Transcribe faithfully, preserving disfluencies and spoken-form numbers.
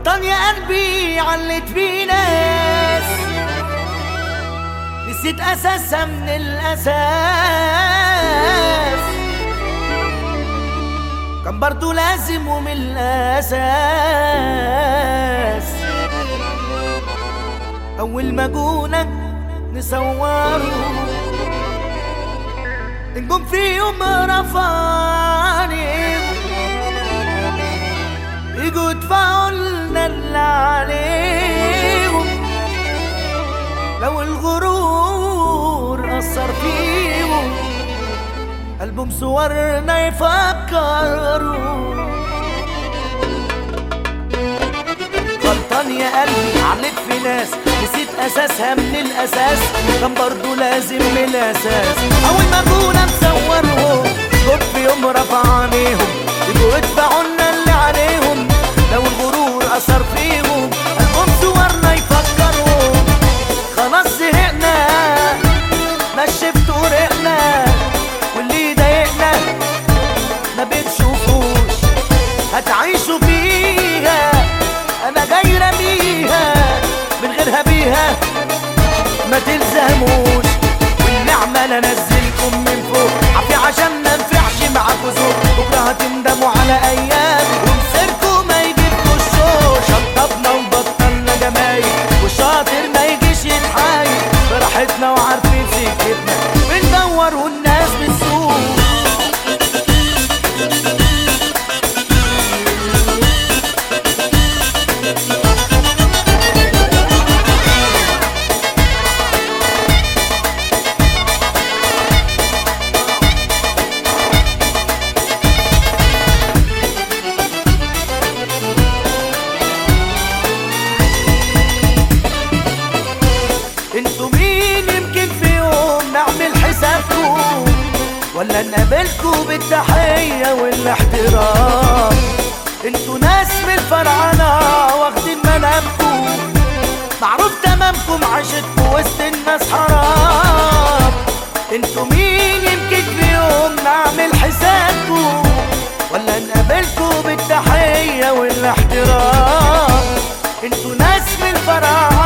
غلطان يا قلبي علت في ناس نسيت اساسها من الاساس، كان برضو لازم ومن الاساس اول ما جونا نصوروا نجوم في يوم رفعني يجوا يدفعوا لنا اللي عليهم، لو الغرور أثر فيهم ألبوم صورنا يفكروا. غلطان يا قلبي عليك في ناس نسيت أساسها من الأساس، كان برضو لازم من الأساس أول ما كنا نصورهم جم في يوم رفعنيهم يجوا يدفعوا لنا اللي عليهم، لو الغرور أثر فيهم ألبوم صورنا يفكروا. خلاص زهقنا نشفت ورقنا واللي ضايقنا ما بتشوفوش هتعيشوا فيها، أنا جاي رميها من غيرها بيها ما تلزموش، والنعمة لا نزلكم من فوق عافية عشان ما نفعش معاكوا ذوق، بكرة هتندموا على أيام ومسيركوا ما يجيبكوا الشوق. شطبنا وبطلنا جمايل والشاطر ما يجيش يتحايل، براحتنا وعارفين سكتنا بندور والناس بتسوق. انتوا مين يمكن في يوم نعمل حسابكم ولا نقابلكوا بالتحية والاحترام، انتوا ناس من الفرعنة واخدين منامكم معروف تمامكم عاشتكوا وسط الناس حرام. انتوا مين يمكن في يوم نعمل حسابكم ولا نقابلكوا بالتحية والاحترام، انتوا ناس من الفرعنة